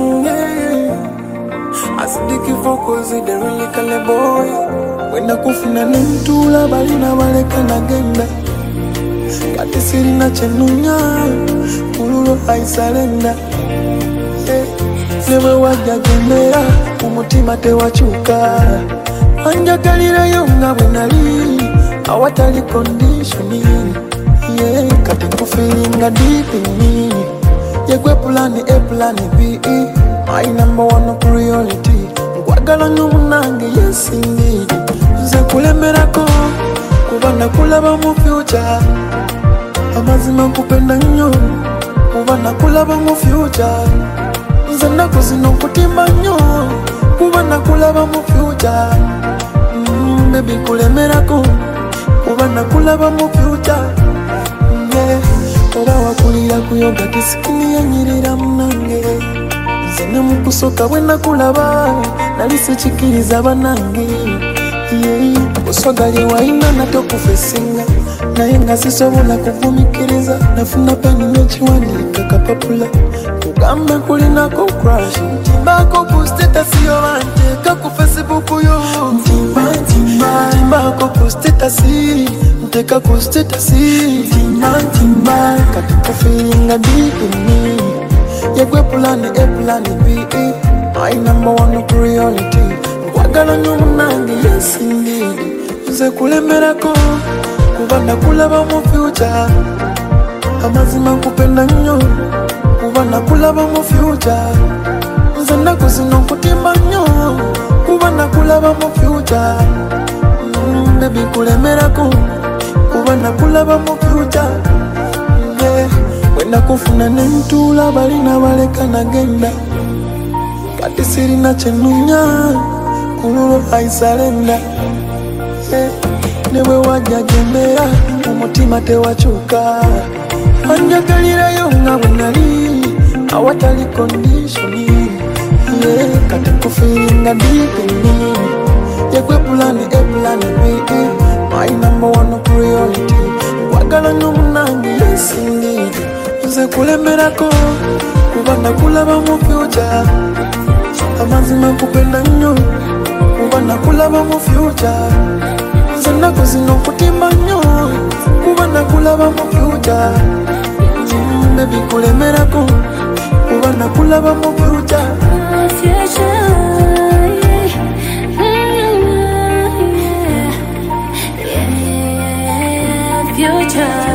Asidiki fokozi the really kale boy. When I kufina nemtula bali na baleka na genda. Kati siri na chenunya Ululu aisalenda. Newe wajja gendera umutima tewachuka. Anjagalira yonga bwenali awatali conditioning. Kati kufilinga deep in me. Yegwe plan A plan B. My number one priority. Kwagala n'umunange yes indeed. Nze kulemerako kuba nakulaba mu future. Amazima nkupenda nnyo kuba nakulaba mu future. Nze nnaku zino nkutimba nnyo kuba nakulaba mu future. Baby kulemerako kuba nakulaba mu future. Oba wakulira kuyoga tisikini yanyirira munange. Nze ne mu kusoka bwe nakulaba nali sikikiriza banange. Osogali waina natokufesinga naye nga sisobola kuvumikiriza. Nafuna peni n'ekiwandiika kapapula kugambe kulinako crush. Ntimbako ku status yo banteeka ku Facebook yo. Ntimbako ku status nteeka ku status. Ntimba kati kufilinga deep in me. Yegwe plan A plan B. My number one priority. Kwagala n'umunange yes indeed. Nze kulemerako kuba nakulaba mu future. Amazima nkupenda nnyo kuba nakulaba mu future. Nze nnaku zino nkutimba nnyo kuba nakulaba mu future. Baby kulemerako kuba nakulaba mu future. Bwe nakufuna nemtula bali na baleka na genda. Kati sirina chenunya Ululu aisalenda. Newe wajja gendera umutima tewachuka. Anjagalira yonga bwenali awatali conditioning. Kati kufilinga deep in me. Yegwe plan A plan B. My number one priority. Kwagala n'umunange yes indeed. Nze kulemerako kuba nakulaba mu future. Amazima nkupenda nnyo kuba nakulaba mu future. Nze nnaku zino nkutimba nnyo kuba nakulaba mu future. Baby kulemerako kuba nakulaba mu future. Future